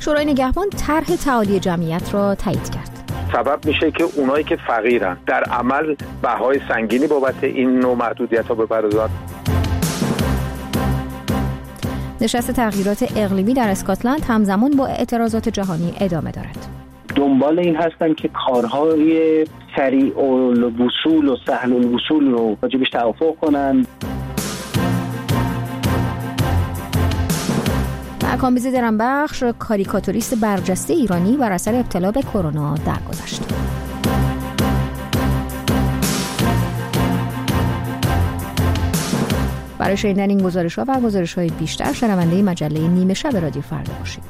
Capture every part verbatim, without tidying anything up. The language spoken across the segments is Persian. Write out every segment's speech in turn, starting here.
شورای نگهبان طرح تعالی جمعیت را تایید کرد. سبب میشه که اونایی که فقیرن در عمل بهای سنگینی بابت این نوع محدودیت‌ها بپردازن. نشست تغییرات اقلیمی در اسکاتلند همزمان با اعتراضات جهانی ادامه دارد. دنبال این هستن که کارهای سریع الوصول و سهل الوصول رو راجبش توافق کنن. کامبیز درنبخش، کاریکاتوریست برجسته ایرانی، بر اثر ابتلا به کرونا درگذشت. برای شنیدن این گزارش‌ها و گزارش‌های بیشتر شنونده مجله نیمه شب رادیو فردا باشید.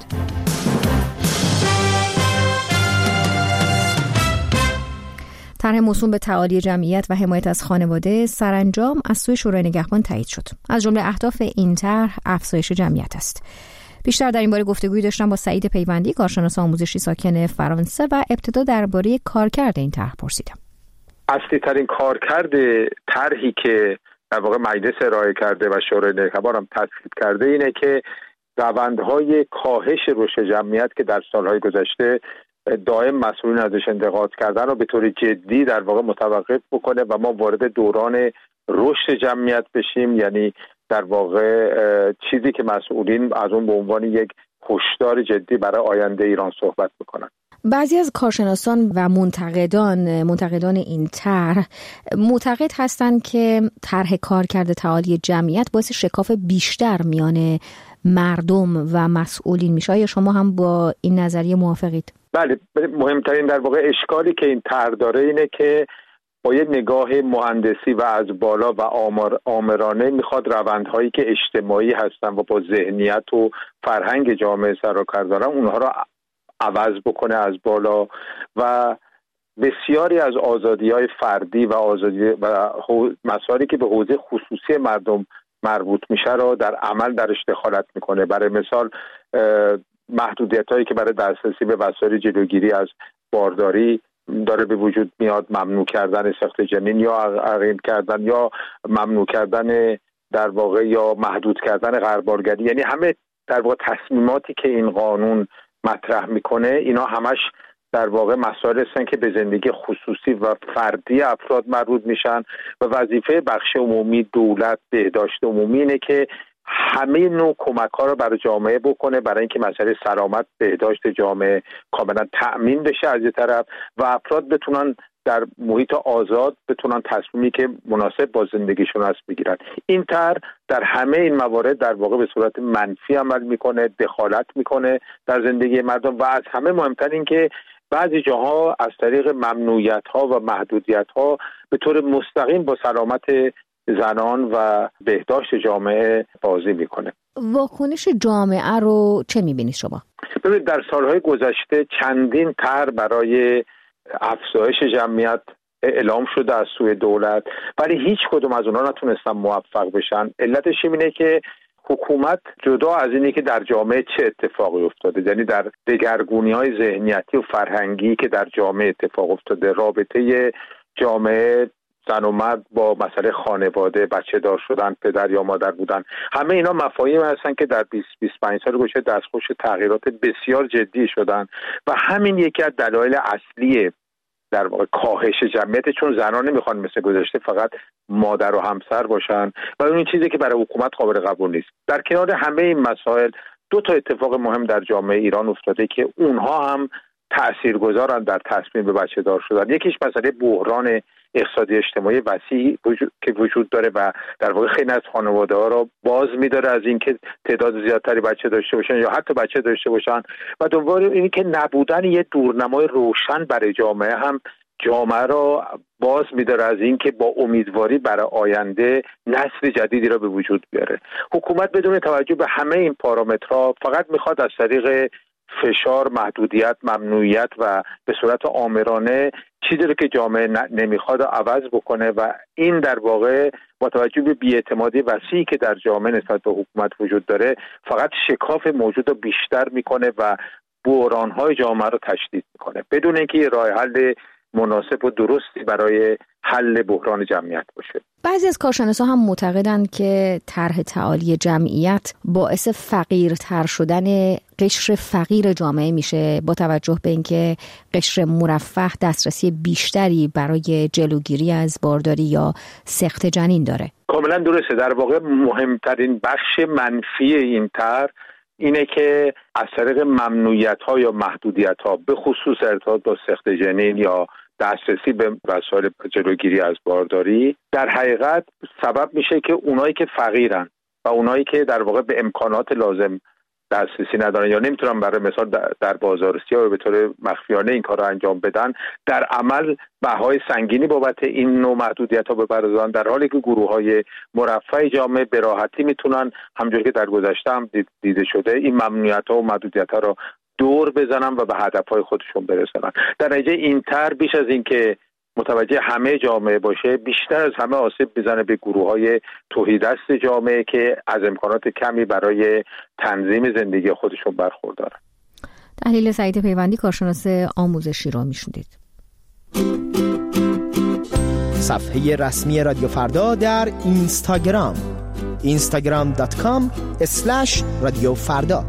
طرح موسوم به تعالی جمعیت و حمایت از خانواده سرانجام از سوی شورای نگهبان تایید شد. از جمله اهداف این طرح افزایش جمعیت است. بیشتر در این باره گفتگویی داشتم با سعید پیوندی، کارشناس آموزشی ساکن فرانسه، و ابتدا درباره کارکرد این طرح پرسیدم. اصلی ترین کارکرد طرحی که در واقع مجلس ارائه کرده و شورای نگهبان هم تصویب کرده اینه که روندهای کاهش رشد جمعیت که در سالهای گذشته دائم مسئولین ازش انتقاد کردن و به طور جدی در واقع متوقف بکنه و ما وارد دوران رشد جمعیت بشیم، یعنی در واقع چیزی که مسئولین از اون به عنوان یک هشدار جدی برای آینده ایران صحبت میکنن. بعضی از کارشناسان و منتقدان منتقدان این طرح معتقد هستند که طرح کارکرد تعالی جمعیت باعث شکاف بیشتر میان مردم و مسئولین میشه. یا شما هم با این نظریه موافقید؟ بله، مهمترین در واقع اشکالی که این طرح داره اینه که با یه نگاه مهندسی و از بالا و آمار آمرانه میخواد روندهایی که اجتماعی هستن و با ذهنیت و فرهنگ جامعه سر و کار دارن اونها رو عوض بکنه از بالا و بسیاری از آزادی‌های فردی و آزادی و مسائلی که به حوزه خصوصی مردم مربوط میشه رو در عمل درش دخالت میکنه. برای مثال محدودیت‌هایی که برای دسترسی به وسایل جلوگیری از بارداری داره به وجود میاد، ممنوع کردن سخت جنین یا عقیم کردن یا ممنوع کردن در واقع یا محدود کردن غربارگری، یعنی همه در واقع تصمیماتی که این قانون مطرح میکنه اینا همش در واقع مسائل هستن که به زندگی خصوصی و فردی افراد مربوط میشن و وظیفه بخش عمومی، دولت، بهداشت عمومی اینه که همه نوع کمک‌ها رو برای جامعه بکنه برای اینکه مسئله سلامت، بهداشت جامعه کاملا تأمین بشه از یه طرف و افراد بتونن در محیط آزاد بتونن تصمیمی که مناسب با زندگیشون هست بگیرن. این طرح در همه این موارد در واقع به صورت منفی عمل میکنه، دخالت میکنه در زندگی مردم و از همه مهمتر این که بعضی جاها از طریق ممنوعیت‌ها و محدودیت‌ها به طور مستقیم با سلامت زنان و بهداشت جامعه بازی میکنه. واکنش جامعه رو چه میبینید شما؟ ببینید در سالهای گذشته چندین طرح برای افزایش جمعیت اعلام شده از سوی دولت، ولی هیچ کدوم از اونها نتونستن موفق بشن. علتش اینه که حکومت جدا از اینی که در جامعه چه اتفاقی افتاده، یعنی در دگرگونی‌های ذهنیتی و فرهنگی که در جامعه اتفاق افتاده، رابطه جامعه زن و مرد با مسئله خانواده، بچه دار شدن، پدر یا مادر بودن، همه اینا مفاهیم هستن که در بیست تا بیست و پنج سال گذشته دستخوش تغییرات بسیار جدی شدن و همین یکی از دلایل اصلی در واقع کاهش جمعیت، چون زنان نمیخوان مثل گذشته فقط مادر و همسر باشن و اون چیزی که برای حکومت قابل قبول نیست. در کنار همه این مسائل دو تا اتفاق مهم در جامعه ایران افتاده که اونها هم تاثیرگذارن در تصمیم به بچه دار شدن. یکیش مسئله بحران اقتصادی اجتماعی وسیع وجود که وجود داره و در واقع خیلی از خانواده‌ها رو باز می‌داره از اینکه تعداد زیادتری بچه داشته باشن یا حتی بچه داشته باشن و دوباره اینی که نبودن یه دورنمای روشن برای جامعه هم جامعه رو باز می‌داره از اینکه با امیدواری برای آینده نسل جدیدی رو به وجود بیاره. حکومت بدون توجه به همه این پارامترها فقط می‌خواد از طریق فشار، محدودیت، ممنوعیت و به صورت آمرانه چیزی رو که جامعه نمیخواد عوض بکنه و این در واقع با توجه به بی‌اعتمادی وسیعی که در جامعه نسبت به حکومت وجود داره فقط شکاف موجود رو بیشتر میکنه و بحران‌های جامعه رو تشدید میکنه بدون اینکه یه راه حل مناسب و درستی برای حل بحران جمعیت باشه. بعضی از کارشناسا هم معتقدند که طرح تعالی جمعیت باعث فقیرتر شدن قشر فقیر جامعه میشه، با توجه به اینکه قشر مرفه دسترسی بیشتری برای جلوگیری از بارداری یا سقط جنین داره. کاملا درسته. در واقع مهمترین بخش منفی این طرح اینه که از طریق ممنوعیت‌ها یا محدودیت‌ها به خصوص ارتباط با سقط جنین یا دسترسی به وسایل جلوگیری از بارداری در حقیقت سبب میشه که اونایی که فقیرن و اونایی که در واقع به امکانات لازم دسترسی ندارن یا نمیتونن برای مثال در بازار سیاه به طور مخفیانه این کار رو انجام بدن، در عمل بهای سنگینی بابت این نوع محدودیت‌ها بپردازن، در حالی که گروه‌های مرفه جامعه به راحتی میتونن همونجوری که در گذشته هم دیده شده این ممنوعیت‌ها و محدودیت‌ها رو دور بزنن و به هدفهای خودشون برسونن. در نتیجه این طرح بیش از این که متوجه همه جامعه باشه، بیشتر از همه آسیب میزنه به گروه‌های توحیدست جامعه که از امکانات کمی برای تنظیم زندگی خودشون برخوردارن. تحلیل سعید پیوندی، کارشناس آموزشی، را میشنیدید. صفحه رسمی رادیو فردا در اینستاگرام اینستاگرام دات کام اسلش رادیو فردا.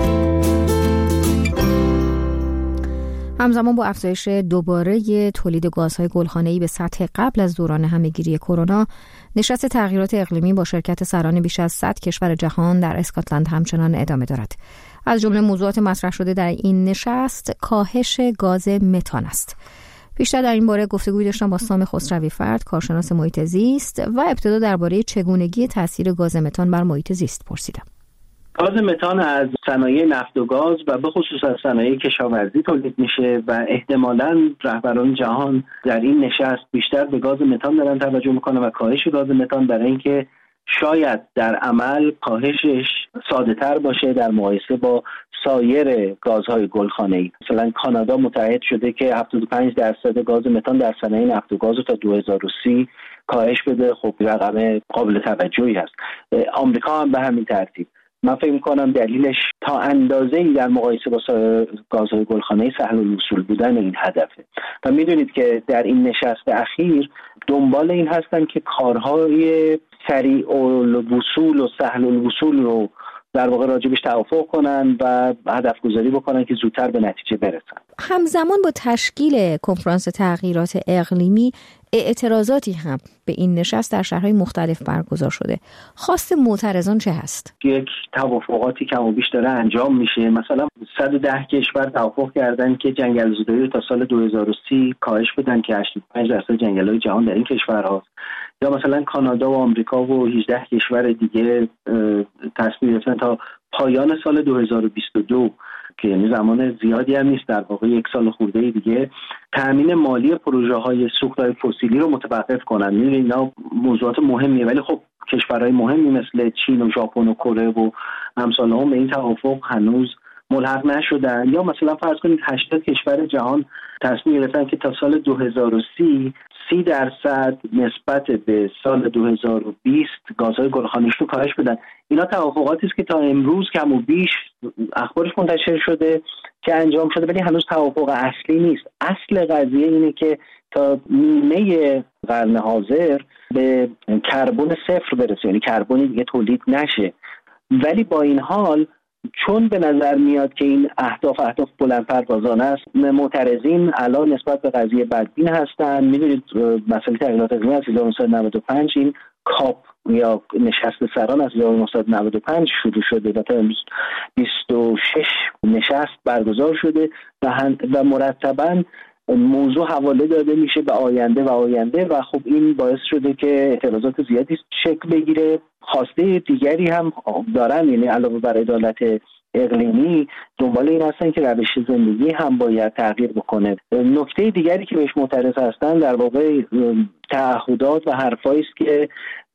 همزمان با افزایش دوباره تولید گازهای گلخانه‌ای به سطح قبل از دوران همه‌گیری کرونا، نشست تغییرات اقلیمی با شرکت سران بیش از صد کشور جهان در اسکاتلند همچنان ادامه دارد. از جمله موضوعات مطرح شده در این نشست کاهش گاز متان است. بیشتر در این باره گفتگوی داشتم با سام خسروی فرد، کارشناس محیط زیست، و ابتدا درباره چگونگی تاثیر گاز متان بر محیط زیست پرسیدم. گاز متان از صنایع نفت و گاز و به خصوص از صنایع کشاورزی تولید میشه و احتمالاً رهبران جهان در این نشست بیشتر به گاز متان دارن توجه میکنن و کاهش گاز متان، برای اینکه شاید در عمل کاهشش ساده تر باشه در مقایسه با سایر گازهای گلخانه‌ای. مثلا کانادا متعهد شده که هفتاد و پنج درصد گاز متان در صنایع نفت و گاز تا دو هزار و سی کاهش بده. خب رقم قابل توجهی هست. آمریکا هم به همین ترتیب. من فکر می‌کنم دلیلش تا اندازه‌ای در مقایسه با گازهای گلخانه‌ای سهل الوصول بودن این هدفه. و می‌دونید که در این نشست اخیر دنبال این هستن که کارهای سریع الوصول و سهل الوصول رو در واقع راجبش توافق کنن و هدف گذاری بکنن که زودتر به نتیجه برسن. همزمان با تشکیل کنفرانس تغییرات اقلیمی، اعتراضاتی هم به این نشست در شهرهای مختلف برگزار شده. خواست معترضان چه هست؟ یک توافقاتی کم و بیش داره انجام میشه. مثلا صد و ده کشور توافق کردن که جنگل‌زدایی رو تا سال دو هزار و سی کاهش بدن که هشتاد و پنج درصد جنگل‌های جهان در این کشورهاست. یا مثلا کانادا و آمریکا و هجده کشور دیگه تصمیم گرفتن تا پایان سال دو هزار و بیست و دو که یعنی زمان زیادی هم نیست، در واقع یک سال خورده دیگه، تامین مالی پروژه های سوخت‌های فسیلی رو متوقف کنن. می‌بینید اینا موضوعات مهمیه، ولی خب کشورهای مهمی مثل چین و ژاپن و کره و امثال هم به این توافق هنوز ملحق نشدن. یا مثلا فرض کنید هشتاد کشور جهان تصمیم گرفتن که تا سال دو هزار و سی سی درصد نسبت به سال دو هزار و بیست گازهای گلخانه‌ای رو کاهش بدن. اینا توافقاتی است که تا امروز کم و بیش اخبارش منتشر شده که انجام شده، ولی هنوز توافق اصلی نیست. اصل قضیه اینه که تا نیمه قرن حاضر به کربن صفر برسه، یعنی کربنی دیگه تولید نشه. ولی با این حال چون به نظر میاد که این اهداف اهداف بلند پروازانه است، معترضین الان نسبت به قضیه بدبین هستن. میدونید مسئله تغییرات اقلیمی از هزار و نهصد و نود و پنج این کاپ یا نشست سران از هزار و نهصد و نود و پنج شروع شده و تا امروز بیست و شش نشست برگزار شده و, و مرتباً موضوع حواله داده میشه به آینده و آینده و خب این باعث شده که اعتراضات زیادی شکل بگیره. خواسته دیگری هم دارن، یعنی علاوه بر عدالت اقلیمی دنبال این هستن که روش زندگی هم باید تغییر بکنه. نکته دیگری که بهش معترض هستن در واقع تعهدات و حرفایی است که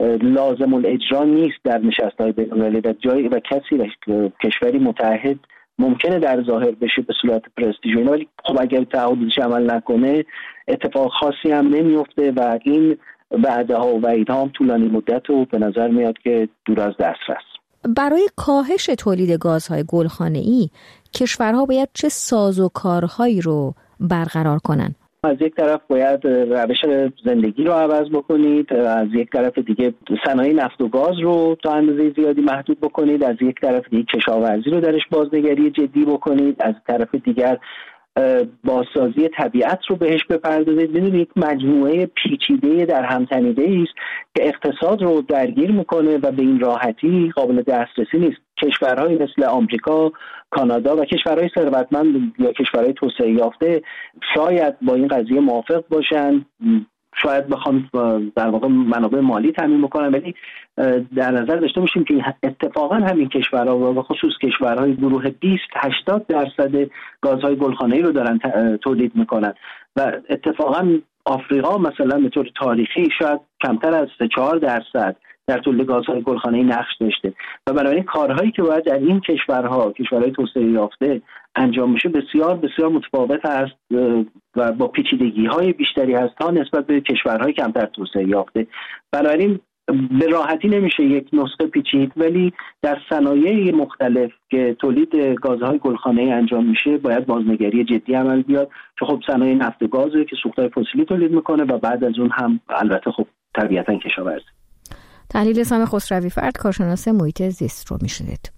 لازم الاجرا نیست در نشست‌های بین‌المللی و جای و کسی و کشوری متعهد ممکنه در ظاهر بشه به صورت پرستیژ، ولی خب اگر تعهدش عمل نکنه اتفاق خاصی هم نمیفته و این وعده ها و وعیدها هم طولانی مدت و به نظر میاد که دور از دسترس. برای کاهش تولید گازهای گلخانه‌ای کشورها باید چه سازوکارهایی رو برقرار کنن؟ از یک طرف باید روش زندگی رو عوض بکنید، از یک طرف دیگه صنایع نفت و گاز رو تا اندازه زیادی محدود بکنید، از یک طرف دیگه کشاورزی رو درش بازنگری جدی بکنید، از طرف دیگر بازسازی طبیعت رو بهش بپردازید. ببینید یک مجموعه پیچیده در هم تنیده است که اقتصاد رو درگیر میکنه و به این راحتی قابل دسترسی نیست. کشورهای مثل آمریکا، کانادا و کشورهای ثروتمند یا کشورهای توسعه یافته شاید با این قضیه موافق باشن، شاید بخوام در واقع منابع مالی تامین بکنن، ولی در نظر داشته باشیم که اتفاقا همین کشورها و خصوص کشورهای گروه بیست هشتاد درصد گازهای گلخانه‌ای رو دارن تولید میکنن و اتفاقا آفریقا مثلا به طور تاریخی شاید کمتر از سه چهار درصد در تولید گازهای گلخانه‌ای نقش داشته و بنابراین کارهایی که باید در این کشورها کشورهای توسعه یافته انجام میشه بسیار بسیار متفاوت است و با پیچیدگی‌های بیشتری هست تا نسبت به کشورهای کمتر توسعه یافته. بنابراین به راحتی نمیشه یک نسخه پیچید، ولی در صنایع مختلف که تولید گازهای گلخانه‌ای انجام میشه باید بازنگری جدی عمل بیاد، چون خب صنایع نفت و گازه که سوختهای فسیلی تولید میکنه و بعد از اون هم البته خب طبیعتاً کشاورزی. تحلیل سام خسروی فرد، کارشناس محیط زیست رو میشنید.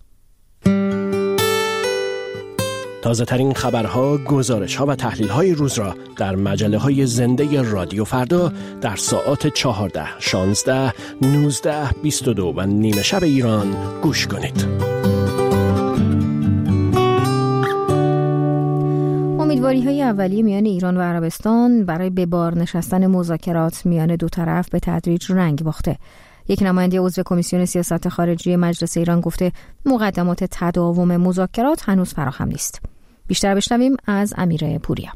تازه ترین خبرها، گزارش‌ها و تحلیل‌های روز را در مجله‌های زنده رادیو فردا در ساعات چهارده، شانزده، نوزده، بیست و دو و نیمه شب ایران گوش کنید. امیدواری‌های اولیه میان ایران و عربستان برای به بار نشستن مذاکرات میان دو طرف به تدریج رنگ باخته. یک نماینده عضو کمیسیون سیاست خارجی مجلس ایران گفته مقدمات تداوم مذاکرات هنوز فراهم نیست. بیشتر بشنویم از امیر پوریا.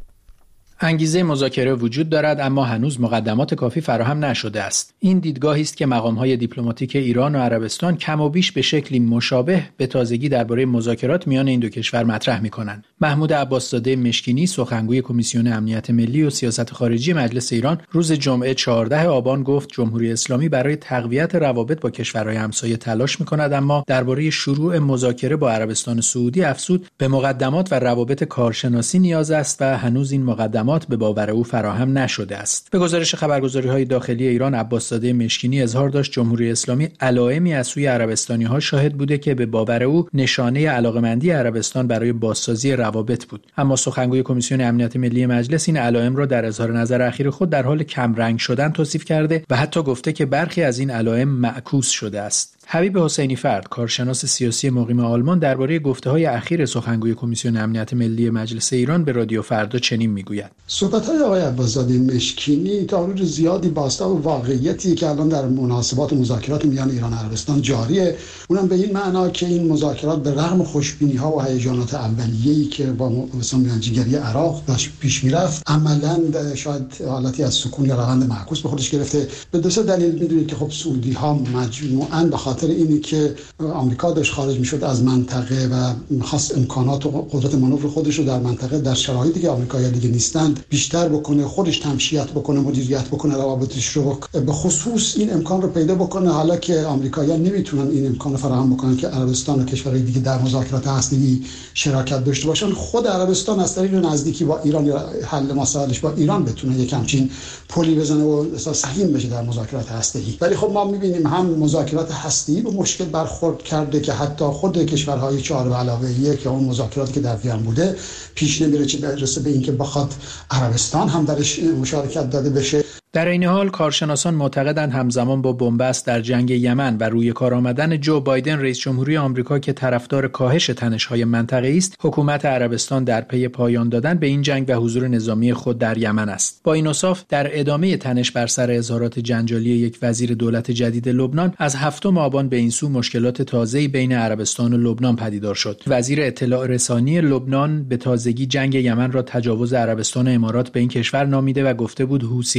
انگیزه مذاکره وجود دارد، اما هنوز مقدمات کافی فراهم نشده است. این دیدگاهی است که مقام‌های دیپلماتیک ایران و عربستان کم و بیش به شکلی مشابه به تازگی درباره مذاکرات میان این دو کشور مطرح می‌کنند. محمود عباسزاده مشکینی، سخنگوی کمیسیون امنیت ملی و سیاست خارجی مجلس ایران، روز جمعه چهاردهم آبان گفت جمهوری اسلامی برای تقویت روابط با کشورهای همسایه تلاش می‌کند، اما درباره شروع مذاکره با عربستان سعودی افزود به مقدمات و روابط کارشناسی نیاز است و هنوز این مقدمات به باور او فراهم نشده است. به گزارش خبرگزاری‌های داخلی ایران، عباسزاده مشکینی اظهار داشت جمهوری اسلامی علائمی از سوی عربستانی‌ها شاهد بوده که به باور او نشانه علاقه‌مندی عربستان برای بازسازی روابط بود. اما سخنگوی کمیسیون امنیت ملی مجلس این علائم را در اظهار نظر اخیر خود در حال کمرنگ شدن توصیف کرده و حتی گفته که برخی از این علائم معکوس شده است. حبیب حسینی فرد، کارشناس سیاسی مقیم آلمان، درباره گفته‌های اخیر سخنگوی کمیسیون امنیت ملی مجلس ایران به رادیو فردا چنین میگوید: صحبت‌های آقای عباسزاده مشکینی تا حدود زیادی بازتاب و واقعیتی که الان در مناسبات مذاکرات میان ایران و عربستان جاریه، اونم به این معنا که این مذاکرات به رغم خوشبینی‌ها و هیجانات اولیه‌ای که با میانجیگری عراق داشت پیش میرفت، عملاً شاید حالتی از سکون یا روند معکوس به خودش گرفته. به دو سه دلیل می‌دونید که خب سعودی‌ها مجموعاً به خاطر اینی که آمریکا داشت خارج می‌شد از منطقه و می‌خواست امکانات و قدرت مانور خودش رو در منطقه در شرایطی که آمریکایی‌ها دیگه نیستند بیشتر بکنه، خودش تمشیت بکنه، مدیریت بکنه، روابطش رو به خصوص این امکان رو پیدا بکنه، حالا که آمریکایی‌ها نمیتونن این امکان رو فراهم بکنن که عربستان و کشورهای دیگه در مذاکرات هسته‌ای شراکت داشته باشن. خود عربستان از طریق نزدیکی با ایران یا حل مسائلش با ایران بتونه یک همچین پلی بزنه و اساس سهیم بشه در مذاکرات هسته‌ای. ولی خب ما می‌بینیم هم مذاکرات هسته‌ای به مشکل برخورد کرده که حتی خود کشورهای چهار به علاوه یک یا اون مذاکراتی که در وین بوده پیش نمیره چه برسه به اینکه بخواد عربستان هم درش مشارکت داده بشه. در این حال کارشناسان معتقدند همزمان با بنبست در جنگ یمن و روی کار آمدن جو بایدن رئیس جمهوری آمریکا که طرفدار کاهش تنش‌های منطقه‌ای است، حکومت عربستان در پی پایان دادن به این جنگ و حضور نظامی خود در یمن است. با این اوصاف در ادامه تنش بر سر اظهارات جنجالی یک وزیر دولت جدید لبنان، از هفتم آبان به این سو مشکلات تازه‌ای بین عربستان و لبنان پدیدار شد. وزیر اطلاع رسانی لبنان به تازگی جنگ یمن را تجاوز عربستان و امارات به این کشور نامیده و گفته بود حوثی‌های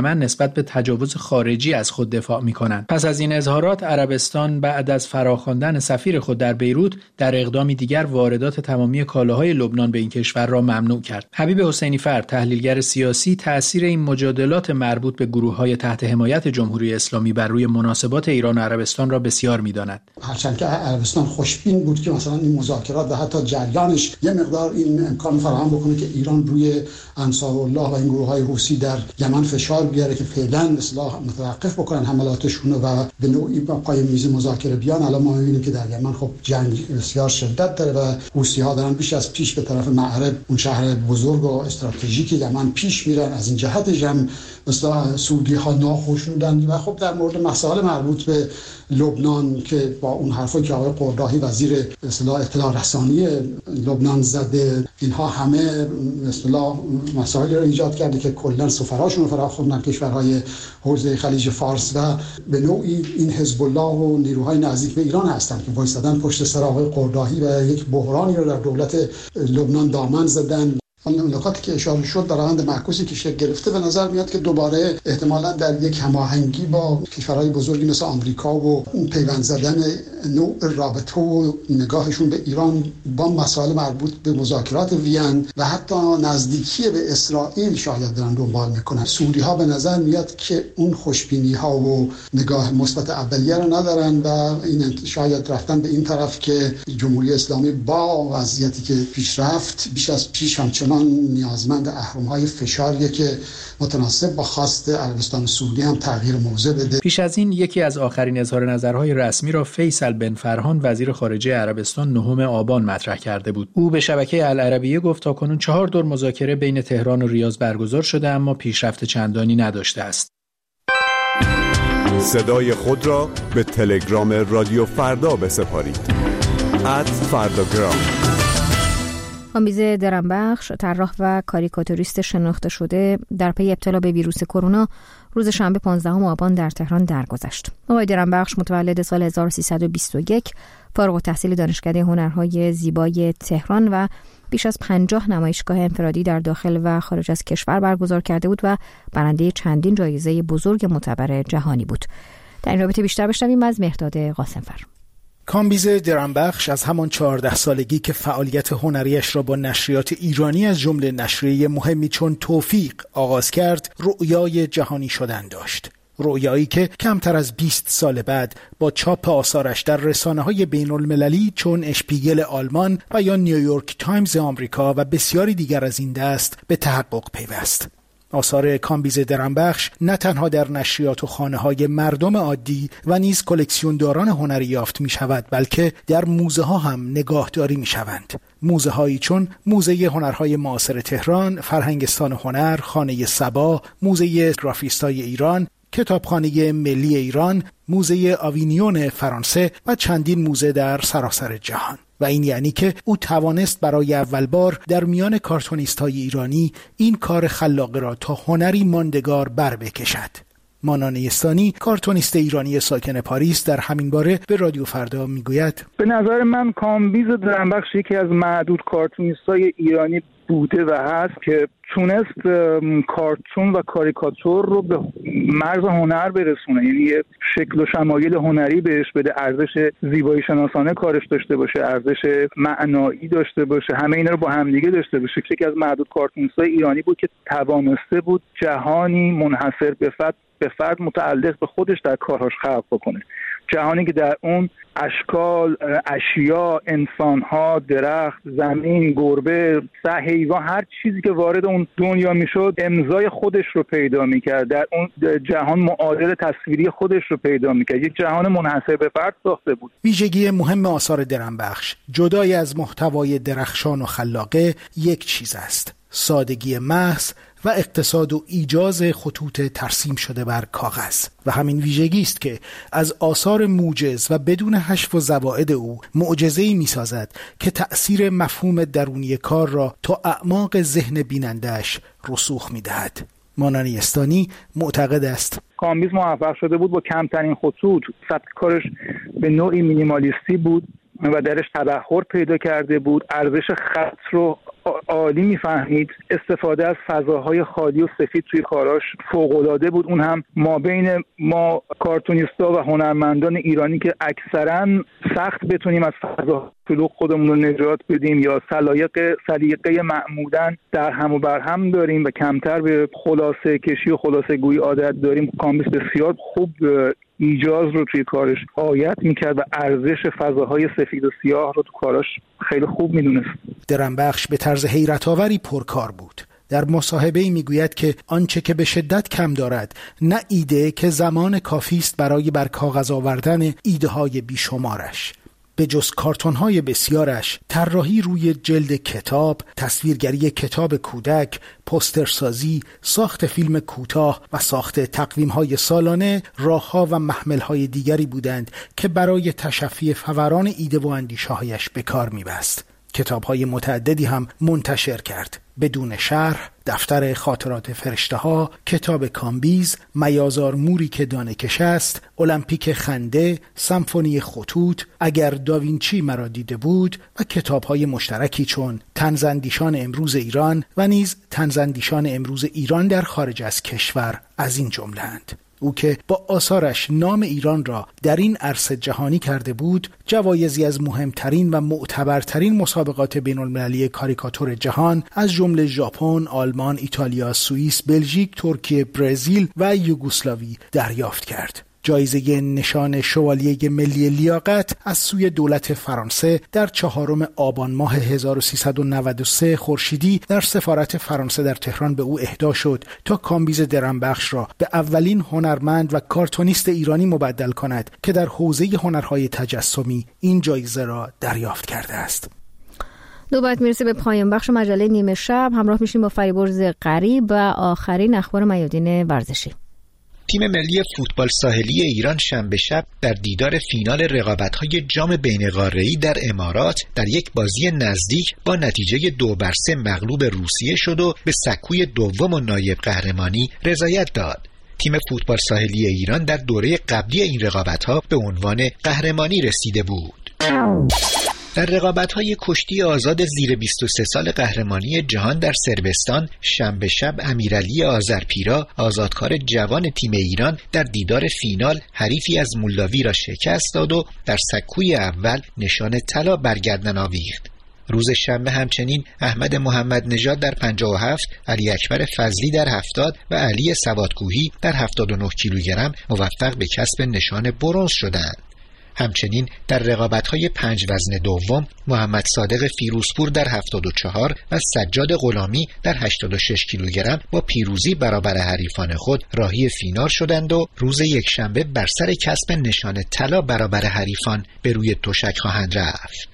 یمن نسبت به تجاوز خارجی از خود دفاع می‌کنند. پس از این اظهارات عربستان بعد از فراخواندن سفیر خود در بیروت در اقدامی دیگر واردات تمامی کالاهای لبنان به این کشور را ممنوع کرد. حبیب حسینی فر، تحلیلگر سیاسی، تأثیر این مجادلات مربوط به گروه‌های تحت حمایت جمهوری اسلامی بر روی مناسبات ایران و عربستان را بسیار می‌داند. هرچند که عربستان خوشبین بود که مثلا این مذاکرات و حتی جریانش یه مقدار این امکان فراهم بکنه که ایران روی انصارالله و این گروه‌های حوثی در یمن فشار بیاره که فعلا اصلاح متوقف بکنن حملاتشون و به نوعی پای میز مذاکره بیان. الان ما می‌بینیم که در یمن خب جنگ بسیار شدت داره و حوثی‌ها دارن بیش از پیش به طرف معرب، اون شهر بزرگ و استراتژیک یمن پیش میرن. از این جهت هم مثلا سعودی‌ها ناخوشنودن و خب در مورد مسائل مربوط به لبنان که با اون حرفی که آقای قرداحی وزیر اصلاح اطلاع رسانی لبنان زده، اینها همه مثلا مسائلی رو ایجاد کرده که کلا سفراشون رو فراخوندن کشورهای حوزه خلیج فارس و به نوعی این حزب الله و نیروهای نزدیک به ایران هستن که وایسادن پشت سر آقای قرداحی و یک بحرانی رو در دولت لبنان دامن زدن. اون نکاتی که اشاره شد در روند معکوسی که شکل گرفته به نظر میاد که دوباره احتمالاً در یک هماهنگی با کشورهای بزرگی مثل آمریکا و پیوند زدن نوع رابطه و نگاهشون به ایران با مسائل مربوط به مذاکرات وین و حتی نزدیکی به اسرائیل شاید دارن دنبال میکنن. سعودی‌ها به نظر میاد که اون خوشبینی‌ها و نگاه مثبت اولیه رو ندارن و این شاید رفتن به این طرف که جمهوری اسلامی با وضعیتی که پیش رفت بیش از پیش همچنان نیازمند اهرم‌های فشاریه که متناسب با خواست عربستان سعودی هم تغییر موضع بده. پیش از این یکی از آخرین اظهار نظرهای رسمی را فیصل بن فرهان وزیر خارجه عربستان نهم آبان مطرح کرده بود. او به شبکه العربیه گفت تاکنون چهار دور مذاکره بین تهران و ریاض برگزار شده اما پیشرفت چندانی نداشته است. صدای خود را به تلگرام رادیو فردا بسپارید. ات فرداگرام. کامبیز درنبخش، طراح و کاریکاتوریست شناخته شده، در پی ابتلا به ویروس کرونا روز شنبه پانزدهم آبان در تهران درگذشت. آقای درنبخش متولد سال هزار و سیصد و بیست و یک، فارغ التحصیل دانشکده هنرهای زیبای تهران و بیش از پنجاه نمایشگاه انفرادی در داخل و خارج از کشور برگزار کرده بود و برنده چندین جایزه بزرگ معتبر جهانی بود. در این رابطه بیشتر بشنویم از مهرداد قاسمفر. کامبیز درنبخش از همان چهارده سالگی که فعالیت هنریش را با نشریات ایرانی از جمله نشریه مهمی چون توفیق آغاز کرد، رؤیای جهانی شدن داشت. رؤیایی که کمتر از بیست سال بعد با چاپ آثارش در رسانه‌های بین‌المللی چون اشپیگل آلمان و یا نیویورک تایمز آمریکا و بسیاری دیگر از این دست به تحقق پیوست. آثار کامبیز درنبخش نه تنها در نشریات و خانه‌های مردم عادی و نیز کلکسیونداران هنری یافت می شود، بلکه در موزه ها هم نگاهداری می شوند. موزه هایی چون موزه هنرهای معاصر تهران، فرهنگستان هنر، خانه سبا، موزه گرافیستای ایران، کتابخانه ملی ایران، موزه آوینیون فرانسه و چندین موزه در سراسر جهان. و این یعنی که او توانست برای اول بار در میان کارتونیست‌های ایرانی این کار خلاقه را تا هنری ماندگار بر بکشد. مانا نیستانی، کارتونیست ایرانی ساکن پاریس، در همین باره به رادیو فردا میگوید: به نظر من کامبیز درنبخش یکی از معدود کارتونیست‌های ایرانی بوده و هست که تونست کارتون و کاریکاتور رو به مرز هنر برسونه، یعنی یه شکل و شمایل هنری بهش بده، ارزش زیبایی شناسانه کارش داشته باشه، ارزش معنایی داشته باشه، همه اینا رو با همدیگه داشته باشه. یکی از معدود کارتونیست‌های ایرانی بود که توانسته بود جهانی منحصر به فرد به فرد متعلق به خودش در کارهاش خلق بکنه، جهانی که در اون اشکال، اشیا، انسانها، درخت، زمین، گربه، سه حیوان، هر چیزی که وارد اون دنیا میشد امضای خودش رو پیدا میکرد، در اون جهان معادل تصویری خودش رو پیدا میکرد، یک جهان منحصر به فرد ساخته بود. ویژگی مهم آثار درنبخش جدای از محتوای درخشان و خلاقه یک چیز است: سادگی محض و اقتصاد و ایجاز خطوط ترسیم شده بر کاغذ. و همین ویژگی است که از آثار موجز و بدون حشو و زوائد او معجزه‌ای می‌سازد که تأثیر مفهوم درونی کار را تا اعماق ذهن بینندش رسوخ می‌دهد. مانا نیستانی معتقد است کامبیز موفق شده بود با کمترین خطوط، سبک کارش به نوعی مینیمالیستی بود و درش تبحر پیدا کرده بود، ارزش خط رو عالی میفهمید. استفاده از فضاهای خالی و سفید توی کاراش فوق‌العاده بود. اون هم ما بین ما کارتونیستا و هنرمندان ایرانی که اکثرا سخت بتونیم از فضا فلوق خودمون رو نجات بدیم یا سلایق سلیقه معمودن در هم و بر هم داریم و کمتر به خلاصه کشی و خلاصه گویی عادت داریم، کامبیز بسیار خوب ایجاز رو توی کارش رعایت میکرد و ارزش فضاهای سفید و سیاه رو تو کارش خیلی خوب میدونست. درنبخش به طرز حیرت آوری پرکار بود. در مصاحبه‌ای میگوید که آنچه که به شدت کم دارد نه ایده که زمان کافی است برای بر کاغذ آوردن ایده‌های بیشمارش. به جز کارتون‌های بسیارش، طراحی روی جلد کتاب، تصویرگری کتاب کودک، پوسترسازی، ساخت فیلم کوتاه و ساخت تقویم‌های سالانه، راه‌ها و محمل‌های دیگری بودند که برای تشفی فوران ایده و اندیشه‌هایش به کار می‌بست. کتاب‌های متعددی هم منتشر کرد. بدون شرح، دفتر خاطرات فرشته‌ها، کتاب کامبیز، میازار موری که دانه‌کش است، المپیک خنده، سمفونی خطوط، اگر داوینچی مرا دیده بود و کتاب‌های مشترکی چون طنزاندیشان امروز ایران و نیز طنزاندیشان امروز ایران در خارج از کشور از این جمله‌اند. او که با آثارش نام ایران را در این عرصه جهانی کرده بود، جوایزی از مهمترین و معتبرترین مسابقات بین‌المللی کاریکاتور جهان از جمله ژاپن، آلمان، ایتالیا، سوئیس، بلژیک، ترکیه، برزیل و یوگسلاوی دریافت کرد. جایزه نشان شوالیه ملی لیاقت از سوی دولت فرانسه در چهارم آبان ماه هزار و سیصد و نود و سه خورشیدی در سفارت فرانسه در تهران به او اهدا شد تا کامبیز درنبخش را به اولین هنرمند و کارتونیست ایرانی مبدل کند که در حوزه هنرهای تجسمی این جایزه را دریافت کرده است. نوبت میرسه به پایان بخش مجله نیمه شب. همراه میشیم با فریبرز غریب و آخرین اخبار میادین ورزشی. تیم ملی فوتبال ساحلی ایران شنبه شب در دیدار فینال رقابت‌های جام بین‌قاره‌ای در امارات در یک بازی نزدیک با نتیجه دو بر سه مغلوب روسیه شد و به سکوی دوم و نایب قهرمانی رضایت داد. تیم فوتبال ساحلی ایران در دوره قبلی این رقابت‌ها به عنوان قهرمانی رسیده بود. در رقابت‌های کشتی آزاد زیر بیست و سه سال قهرمانی جهان در صربستان شنبه شب امیرعلی آذرپیرا آزادکار جوان تیم ایران در دیدار فینال حریفی از مولداوی را شکست داد و در سکوی اول نشان طلا بر گردن آویخت. روز شنبه همچنین احمد محمد نژاد در پنجاه و هفت، علی اکبر فضلی در هفتاد و علی سوادکوهی در هفتاد و نه کیلوگرم موفق به کسب نشان برنز شدند. همچنین در رقابت‌های پنج وزن دوم محمد صادق فیروزپور در هفتاد و چهار و سجاد غلامی در هشتاد و شش کیلوگرم با پیروزی برابر حریفان خود راهی فینال شدند و روز یکشنبه بر سر کسب نشان طلا برابر حریفان به روی تشک خواهند رفت.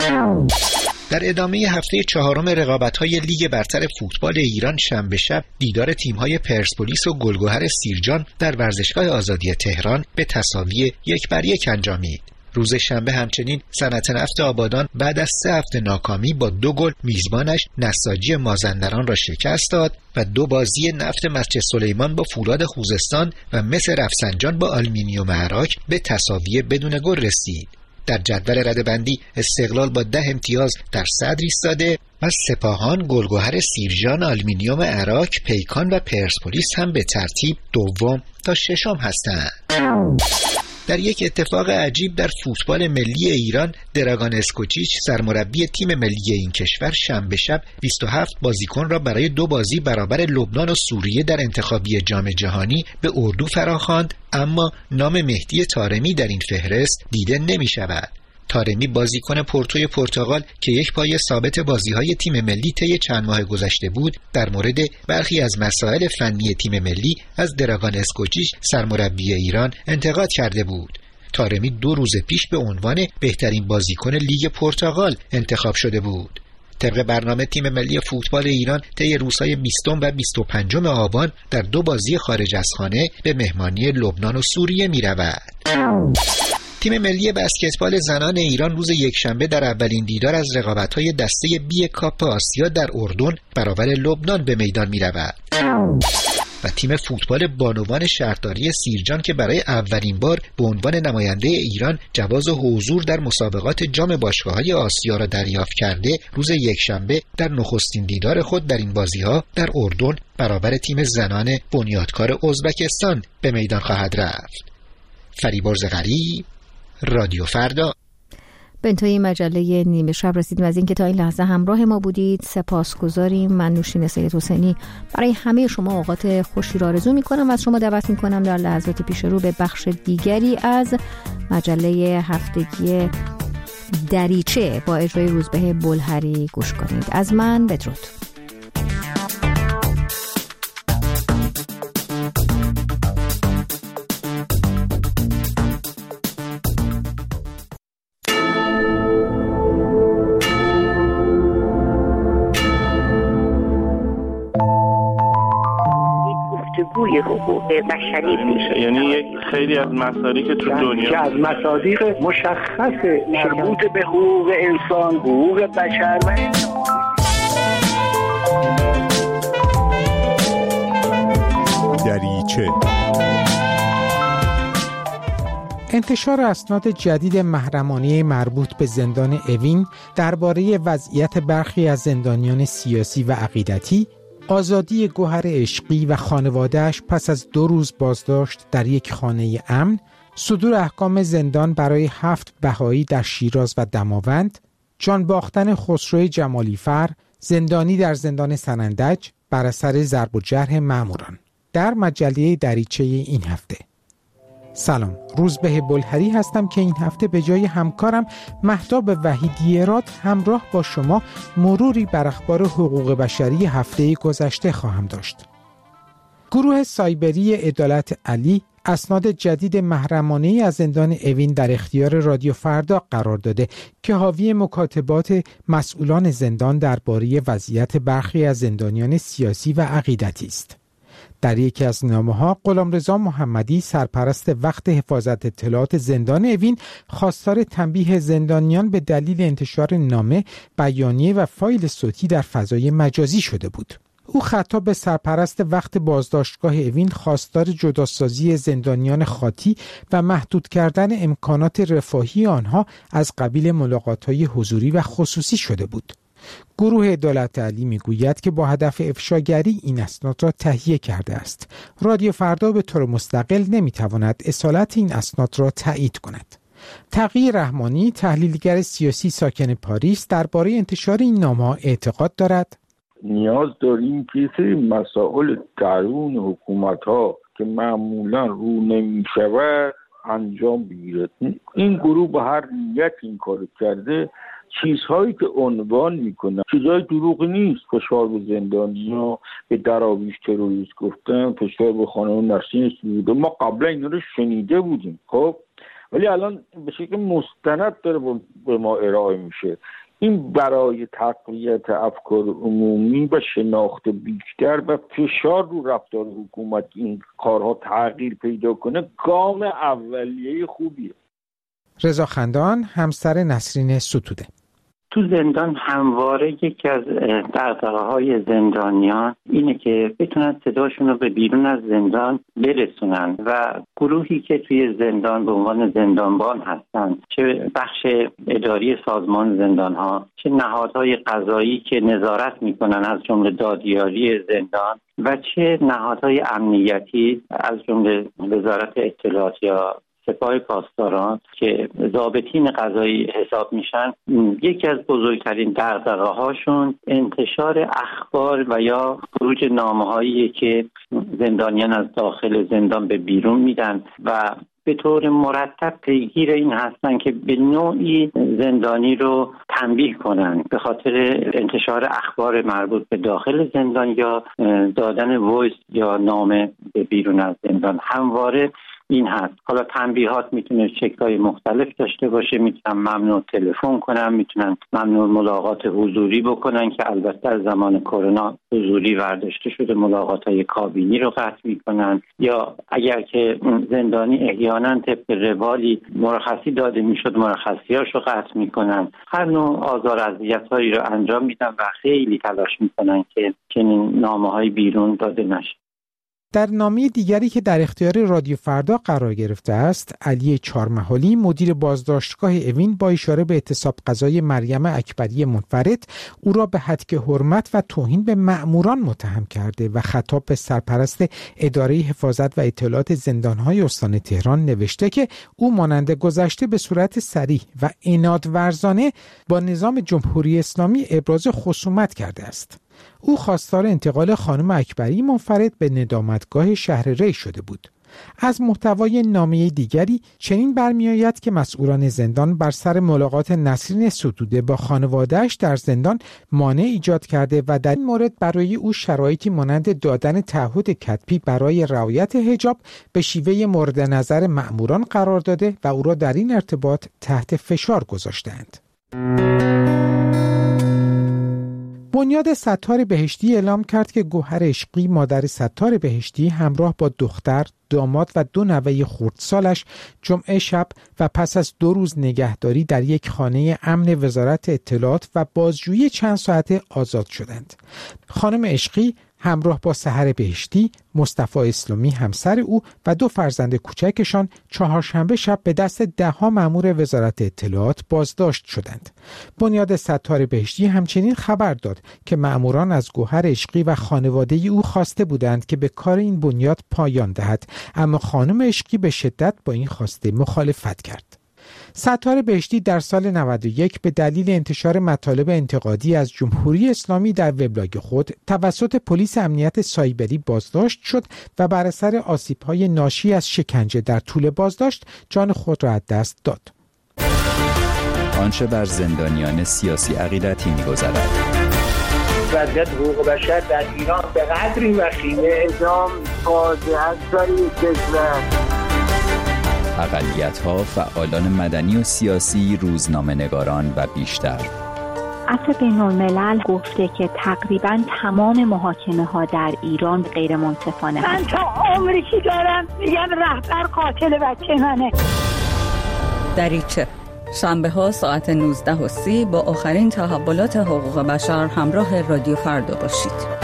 در ادامه هفته چهارم رقابت‌های لیگ برتر فوتبال ایران شنبه شب دیدار تیم‌های پرسپولیس و گلگهر سیرجان در ورزشگاه آزادی تهران به تساوی یک بر یک انجامید. روز شنبه همچنین صنعت نفت آبادان بعد از سه هفته ناکامی با دو گل میزبانش نساجی مازندران را شکست داد و دو بازی نفت مسجد سلیمان با فولاد خوزستان و مس رفسنجان با آلومینیوم عراق به تساوی بدون گل رسید. در جدول رده‌بندی استقلال با ده امتیاز در صدر ایستاده و سپاهان، گلگهر سیرجان، آلومینیوم عراق، پیکان و پرسپولیس هم به ترتیب دوم تا ششم هستند. در یک اتفاق عجیب در فوتبال ملی ایران، دراگان اسکوچیچ سرمربی تیم ملی این کشور شنبه شب بیست و هفت بازیکن را برای دو بازی برابر لبنان و سوریه در انتخابی جام جهانی به اردو فراخواند، اما نام مهدی طارمی در این فهرست دیده نمی شود. طارمی بازیکن پورتوی پرتغال که یک پای ثابت بازی‌های تیم ملی طی چند ماه گذشته بود، در مورد برخی از مسائل فنی تیم ملی از دراگان اسکوچیچ سرمربی ایران انتقاد کرده بود. طارمی دو روز پیش به عنوان بهترین بازیکن لیگ پرتغال انتخاب شده بود. طبق برنامه تیم ملی فوتبال ایران طی روزهای بیستم و بیست و پنجم آبان در دو بازی خارج از خانه به مهمانی لبنان و سوریه می‌رود. تیم ملی بسکتبال زنان ایران روز یکشنبه در اولین دیدار از رقابت‌های دسته بی کاپ آسیا در اردن برابر لبنان به میدان می‌رود. و تیم فوتبال بانوان شهرداری سیرجان که برای اولین بار به عنوان نماینده ایران جواز حضور در مسابقات جام باشگاه‌های آسیا را دریافت کرده، روز یکشنبه در نخستین دیدار خود در این بازی‌ها در اردن برابر تیم زنان بنیادکار ازبکستان به میدان خواهد رفت. فریبرز غریب، رادیو فردا. به انتهای مجله نیمه شب رسیدیم. از اینکه تا این لحظه همراه ما بودید سپاسگزاریم. من نوشین سید حسینی برای همه شما اوقات خوشی را آرزو می‌کنم و از شما دعوت می‌کنم در لحظات پیش رو به بخش دیگری از مجله هفتگی دریچه با اجرای روزبه بلهری گوش کنید. از من بدرود. گفتگوی حقوق بشری میشه، یعنی خیلی از مسائلی که تو دنیا که از مصادیق مشخص مربوط به حقوق انسان، حقوق بشر و دریچه. انتشار اسناد جدید محرمانه مربوط به زندان اوین درباره وضعیت برخی از زندانیان سیاسی و عقیدتی، آزادی گوهر عشقی و خانواده‌اش پس از دو روز بازداشت در یک خانه امن، صدور احکام زندان برای هفت بهایی در شیراز و دماوند، جان باختن خسرو جمالیفر زندانی در زندان سنندج بر اثر ضرب و جرح ماموران، در مجله دریچه این هفته. سلام، روزبه بلهری هستم که این هفته به جای همکارم مهتاب وحیدی‌راد همراه با شما مروری بر اخبار حقوق بشری هفته گذشته خواهم داشت. گروه سایبری عدالت علی اسناد جدید محرمانه‌ای از زندان اوین در اختیار رادیو فردا قرار داده که حاوی مکاتبات مسئولان زندان درباره وضعیت برخی از زندانیان سیاسی و عقیدتی است. در یکی از نامه‌ها غلامرضا محمدی سرپرست وقت حفاظت اطلاعات زندان اوین خواستار تنبیه زندانیان به دلیل انتشار نامه، بیانیه و فایل صوتی در فضای مجازی شده بود. او خطاب به سرپرست وقت بازداشتگاه اوین خواستار جداسازی زندانیان خاطی و محدود کردن امکانات رفاهی آنها از قبیل ملاقات‌های حضوری و خصوصی شده بود. گروه عدالت علی میگوید که با هدف افشاگری این اسناد را تهیه کرده است. رادیو فردا به طور مستقل نمیتواند اصالت این اسناد را تایید کند. تقی رحمانی، تحلیلگر سیاسی ساکن پاریس، درباره انتشار این نامه‌ها اعتقاد دارد نیاز داریم که سری مسائل درون حکومت‌ها که معمولا رو نمی‌شود انجام بگیرد. این گروه به هر نیت این کار کرده، چیزهایی که عنوان میکنن چیزهای دروغی نیست. فشار به زندانی‌ها، به دراویش تروریست گفتن، فشار به خانم نسرین سروده، ما قبلا اینا رو شنیده بودیم خب، ولی الان به شکل مستند داره به ما ارائه میشه. این برای تقویت افکار عمومی و شناخت بیشتر و فشار رو رفتار حکومت این کارها تغییر پیدا کنه گام اولیه خوبیه. رضا خندان، همسر نسرین ستوده: تو زندان همواره یکی از دغدغه‌های زندانیان اینه که بتونن صداشون رو به بیرون از زندان برسونن و گروهی که توی زندان به عنوان زندانبان هستن، چه بخش اداری سازمان زندان‌ها، چه نهادهای قضایی که نظارت میکنن از جمله دادیاری زندان و چه نهادهای امنیتی از جمله وزارت اطلاعات یا سپاه پاسداران که ضابطین قضایی حساب میشن، یکی از بزرگترین دغدغه‌هاشون انتشار اخبار و یا خروج نامه‌هایی که زندانیان از داخل زندان به بیرون میدن و به طور مرتب پیگیر این هستن که به نوعی زندانی رو تنبیه کنن به خاطر انتشار اخبار مربوط به داخل زندان یا دادن وایس یا نامه به بیرون از زندان. همواره این هست. حالا تنبیهات میتونه شکل‌های مختلف داشته باشه، میتونن ممنوع تلفن کنن، میتونن ممنوع ملاقات حضوری بکنن که البته از زمان کرونا حضوری برداشته شده، ملاقات‌های کابینی رو قطع میکنن، یا اگر که زندانی احیانا طبق روالی مرخصی داده میشد مرخصی‌هاش رو قطع میکنن. هر نوع آزار اذیت‌هایی رو انجام میدن و خیلی تلاش میکنن که چنین نامه‌های بیرون داده نشه. در نامه دیگری که در اختیار رادیو فردا قرار گرفته است، علی چهارمحالی مدیر بازداشتگاه اوین با اشاره به اعتصاب قضای مریم اکبری منفرد او را به هتک حرمت و توهین به مأموران متهم کرده و خطاب به سرپرست اداره حفاظت و اطلاعات زندانهای استان تهران نوشته که او مانند گذشته به صورت صریح و عنادورزانه با نظام جمهوری اسلامی ابراز خصومت کرده است. او خواستار انتقال خانم اکبری منفرد به ندامتگاه شهر ری شده بود. از محتوای نامه دیگری چنین برمی‌آید که مسئولان زندان بر سر ملاقات نسرین ستوده با خانواده‌اش در زندان مانع ایجاد کرده و در این مورد برای او شرایطی مانند دادن تعهد کتبی برای رعایت حجاب به شیوه مورد نظر مأموران قرار داده و او را در این ارتباط تحت فشار گذاشتند. بنیاد ستار بهشتی اعلام کرد که گوهر عشقی مادر ستار بهشتی همراه با دختر، داماد و دو نوه خردسالش جمعه شب و پس از دو روز نگهداری در یک خانه امن وزارت اطلاعات و بازجویی چند ساعته آزاد شدند. خانم عشقی همراه با سحر بهشتی، مصطفی اسلامی همسر او و دو فرزند کوچکشان چهارشنبه شب به دست ده‌ها مأمور وزارت اطلاعات بازداشت شدند. بنیاد ستار بهشتی همچنین خبر داد که مأموران از گوهر عشقی و خانواده او خواسته بودند که به کار این بنیاد پایان دهد، اما خانم عشقی به شدت با این خواسته مخالفت کرد. ستار بهشتی در سال نود و یک به دلیل انتشار مطالب انتقادی از جمهوری اسلامی در وبلاگ خود توسط پلیس امنیت سایبری بازداشت شد و بر اثر آسیب‌های ناشی از شکنجه در طول بازداشت جان خود را از دست داد. آنچه بر زندانیان سیاسی عقیدتی می‌گذرد. وضعیت حقوق بشر در ایران به قدری وخیمه اعدام فاجعه است برای کشور. اقلیت‌ها، فعالان مدنی و سیاسی، روزنامه‌نگاران و بیشتر. عفو بین‌الملل گفته که تقریباً تمام محاکمه‌ها در ایران غیر منصفانه من تا عمری که دارم میگم رهبر قاتل بچه منه. دریچه شنبه ها ساعت نوزده و سی با آخرین تحولات حقوق بشر همراه رادیو فردا باشید.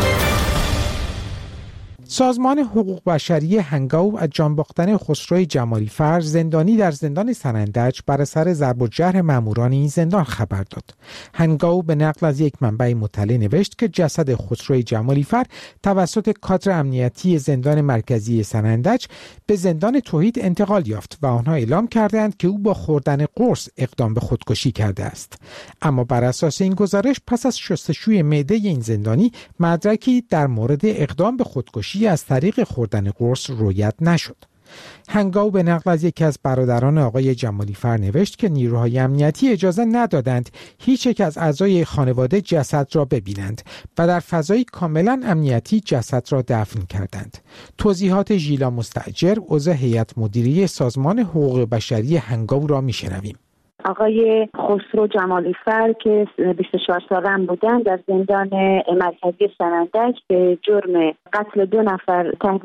سازمان حقوق بشری هنگاو از جان باختن خسرو جمالی فر زندانی در زندان سنندج بر اثر ضرب و جرح ماموران این زندان خبر داد. هنگاو به نقل از یک منبع مطلع نوشت که جسد خسرو جمالی فر توسط کادر امنیتی زندان مرکزی سنندج به زندان توحید انتقال یافت و آنها اعلام کردند که او با خوردن قرص اقدام به خودکشی کرده است. اما بر اساس این گزارش پس از شستشوی معده این زندانی مدرکی در مورد اقدام به خودکشی از طریق خوردن قرص رویت نشد. هنگاو به نقل از یکی از برادران آقای جمالی فر نوشت که نیروهای امنیتی اجازه ندادند هیچ یک از اعضای خانواده جسد را ببینند و در فضای کاملا امنیتی جسد را دفن کردند. توضیحات ژیلا مستأجر، عضو هیئت مدیره سازمان حقوق بشری هنگاو را میشنویم. آقای خسرو جمالی فر که بیست و چهار ساله‌ام بودند در زندان مرکزی سنندج به جرم قتل دو نفر تحت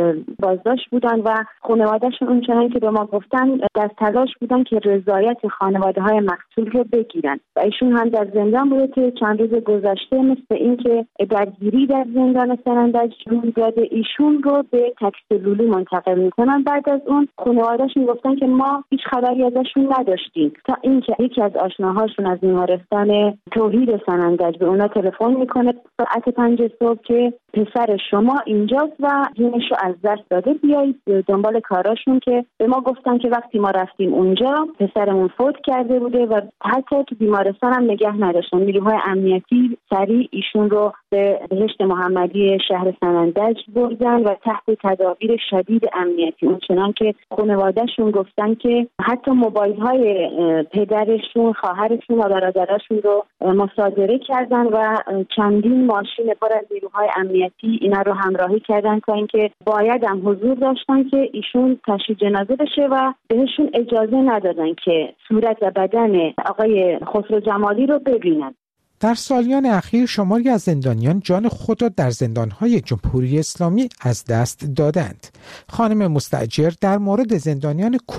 بازداشت بودند و خانواده‌شون اونچنان که به ما گفتن در تلاش بودن که رضایت خانواده‌های مقتول رو بگیرن و ایشون هم در زندان بوده که چند روز گذشته مثل این که درگیری در زندان سنندج روی داده ایشون رو به تکسلولی منتقل میکنن. بعد از اون خانواده‌شون گفتن که ما هیچ خبری ازشون نداشتیم تا اینکه یکی از آشناهاشون از بیمارستان توحید سنندج به اونا تلفن میکنه ساعت پنج صبح که پسر شما اینجاست و جونش رو از دست داده، بیایید دنبال کاراشون. که به ما گفتن که وقتی ما رفتیم اونجا پسرمون فوت کرده بوده و حتی تو بیمارستان هم نگه نداشتن. نیروهای امنیتی سریع ایشون رو به بهشت محمدی شهر سنندج بردن و تحت تدابیر شدید امنیتی، اونچنان که خانواده‌شون گفتن که حتی موبایل های پدرشون، خواهرشون و برادرشون رو مصادره کردن و چندین ماشین پر از نیروهای امنیتی اینا رو همراهی کردن تا اینکه باید هم حضور داشتن که ایشون تشییع جنازه بشه و بهشون اجازه ندادن که صورت و بدن آقای خسرو جمالی رو ببینن. در سالیان اخیر شماری از زندانیان جان خود را در زندانهای جمهوری اسلامی از دست دادند. خانم مستأجر در مورد زندانیان کرد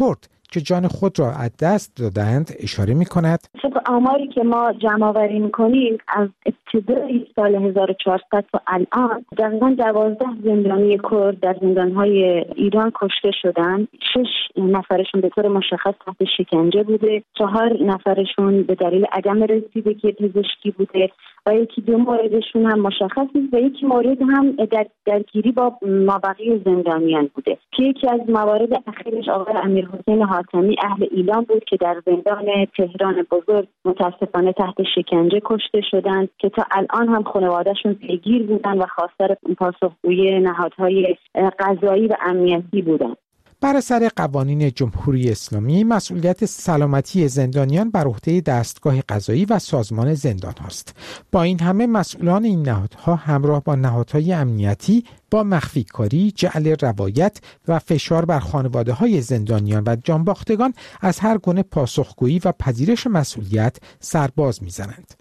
که جان خود را از دست دادند اشاره می‌کند. طبق آماری که ما جمع‌آوری می‌کنیم از ابتدای سال هزار و چهارصد تا الان دقیقاً دوازده زندانی کرد در زندان‌های ایران کشته شدند. شش نفرشون به طور مشخص تحت شکنجه بوده، چهار نفرشون به دلیل عدم رسیدگی پزشکی بوده و یکی دو موردشون هم مشخص نیست و یکی مورد هم در درگیری با مابقی زندانیان بوده که یکی از موارد اخیرش آقای امیرحسین حاتمی اهل ایلام بود که در زندان تهران بزرگ متاسفانه تحت شکنجه کشته شدند که تا الان هم خانواده‌شون پیگیر بودن و خواستار پاسخگویی نهادهای قضایی و امنیتی بودند. بر اثر قوانین جمهوری اسلامی مسئولیت سلامتی زندانیان بر عهده دستگاه قضایی و سازمان زندان هاست. با این همه مسئولان این نهادها همراه با نهادهای امنیتی با مخفی کاری، جعل روایت و فشار بر خانواده های زندانیان و جانباختگان از هر گونه پاسخگویی و پذیرش مسئولیت سرباز می‌زنند.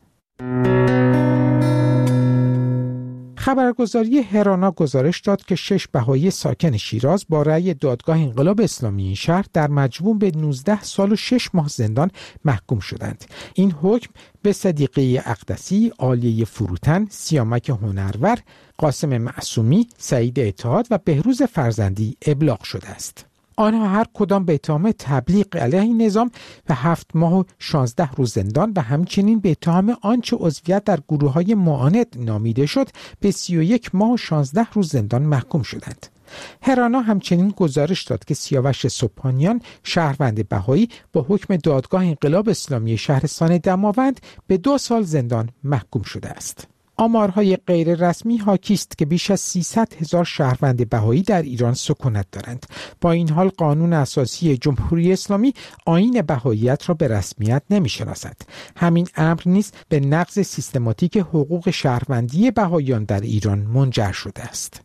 خبرگزاری هرانا گزارش داد که شش بهایی ساکن شیراز با رأی دادگاه انقلاب اسلامی این شهر در مجموع به نوزده سال و شش ماه زندان محکوم شدند. این حکم به صدیقه اقدسی، عالیه فروتن، سیامک هنرور، قاسم معصومی، سعید اتحاد و بهروز فرزندی ابلاغ شده است. آنها هر کدام به اتهام تبلیغ علیه نظام و هفت ماه و شانزده روز زندان و همچنین به اتهام آنچه عضویت در گروه‌های معاند نامیده شد به سی و یک ماه و شانزده روز زندان محکوم شدند. هرانا همچنین گزارش داد که سیاوش سبحانیان شهروند بهایی با حکم دادگاه انقلاب اسلامی شهرستان دماوند به دو سال زندان محکوم شده است. آمارهای غیر رسمی حاکی است که بیش از سیصد هزار شهروند بهایی در ایران سکونت دارند. با این حال قانون اساسی جمهوری اسلامی آیین بهاییت را به رسمیت نمی‌شناسد. همین امر نیز به نقض سیستماتیک حقوق شهروندی بهاییان در ایران منجر شده است.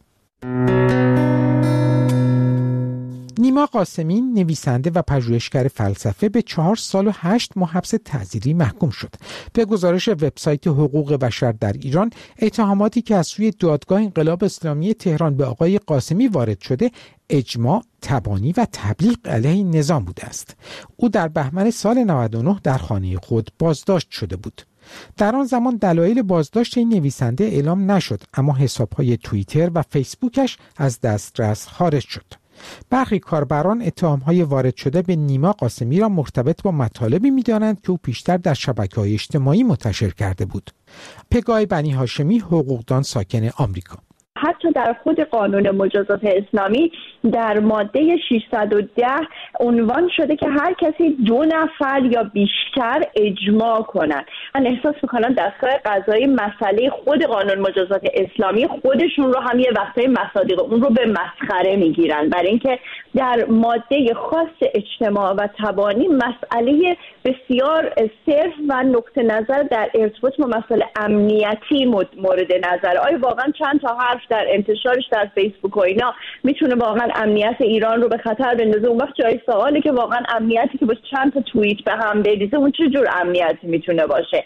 نیما قاسمی نویسنده و پژوهشگر فلسفه به چهار سال و هشت ماه حبس تعزیری محکوم شد. به گزارش وبسایت حقوق بشر در ایران، اتهاماتی که از سوی دادگاه انقلاب اسلامی تهران به آقای قاسمی وارد شده، اجماع، تبانی و تبلیغ علیه نظام بوده است. او در بهمن سال نود و نه در خانه خود بازداشت شده بود. در آن زمان دلایل بازداشت این نویسنده اعلام نشد، اما حساب‌های توییتر و فیسبوکش از دسترس خارج شد. برخی کاربران اتهام‌های وارد شده به نیما قاسمی را مرتبط با مطالبی می‌دانند که او پیشتر در شبکه‌های اجتماعی منتشر کرده بود. پگاه بنی هاشمی، حقوقدان ساکن آمریکا: حتی در خود قانون مجازات اسلامی در ماده ششصد و ده عنوان شده که هر کسی دو نفر یا بیشتر اجماع کنند. من احساس میکنم دستگاه قضایی مسئله خود قانون مجازات اسلامی خودشون رو هم یه وقتای مصادیق اون رو به مسخره میگیرن، برای اینکه در ماده خاص اجتماع و تبانی مسئله بسیار صرف و نقطه نظر در ارتباط با مسائل امنیتی مورد نظر. آیا واقعا چند تا حرف در انتشارش در فیسبوک و اینا میتونه واقعا امنیت ایران رو به خطر بندازه؟ اون وقت جای سواله که واقعا امنیتی که با چند تا توییت به هم بریزه اون چه جور امنیتی میتونه باشه؟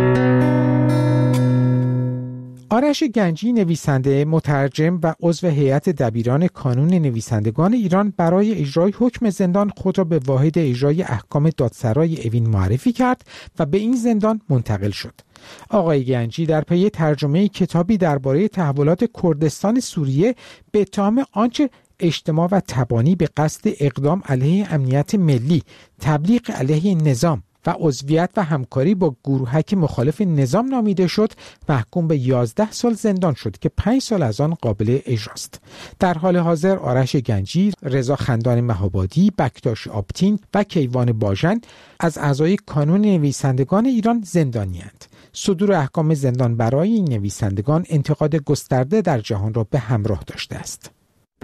آرش گنجی، نویسنده، مترجم و عضو هیئت دبیران کانون نویسندگان ایران، برای اجرای حکم زندان خود را به واحد اجرای احکام دادسرای اوین معرفی کرد و به این زندان منتقل شد. آقای گنجی در پی ترجمه کتابی درباره تحولات کردستان سوریه به اتهام آنچه اجتماع و تبانی به قصد اقدام علیه امنیت ملی، تبلیغ علیه نظام و عضویت و همکاری با گروهک مخالف نظام نامیده شد، محکوم به یازده سال زندان شد که پنج سال از آن قابل اجراست. در حال حاضر آرش گنجی، رضا خندان مهابادی، بکتاش آبتین و کیوان باژن از اعضای کانون نویسندگان ایران زندانی‌اند. صدور احکام زندان برای این نویسندگان انتقاد گسترده در جهان را به همراه داشته است.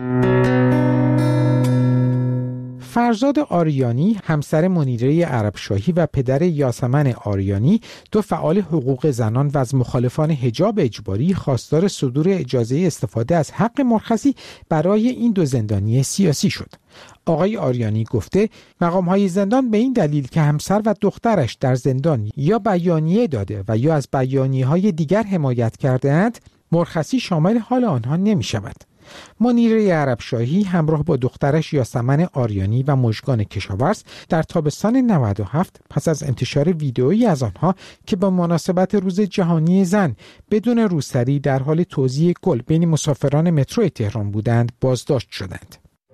فرزاد آریانی، همسر منیره عربشاهی و پدر یاسمن آریانی، دو فعال حقوق زنان و از مخالفان حجاب اجباری، خواستار صدور اجازه استفاده از حق مرخصی برای این دو زندانی سیاسی شد. آقای آریانی گفته مقام‌های زندان به این دلیل که همسر و دخترش در زندان یا بیانیه داده و یا از بیانیه‌های دیگر حمایت کرده‌اند، مرخصی شامل حال آنها نمی‌شود. منیره عربشاهی همراه با دخترش یاسمن آریانی و مژگان کشاورز در تابستان نود و هفت پس از انتشار ویدئویی از آنها که به مناسبت روز جهانی زن بدون روسری در حال توزیع گل بین مسافران مترو تهران بودند بازداشت شدند.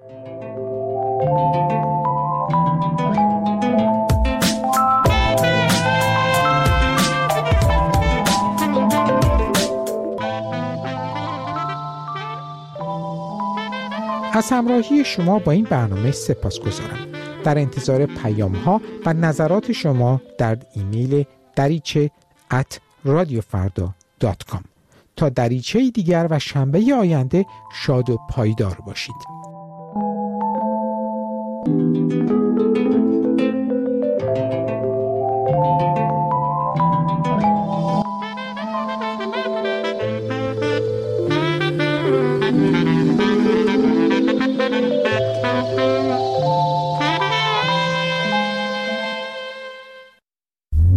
از همراهی شما با این برنامه سپاسگزارم. در انتظار پیام ها و نظرات شما در ایمیل دریچه ات رادیو فردا دات کام. تا دریچه دیگر و شنبه آینده شاد و پایدار باشید.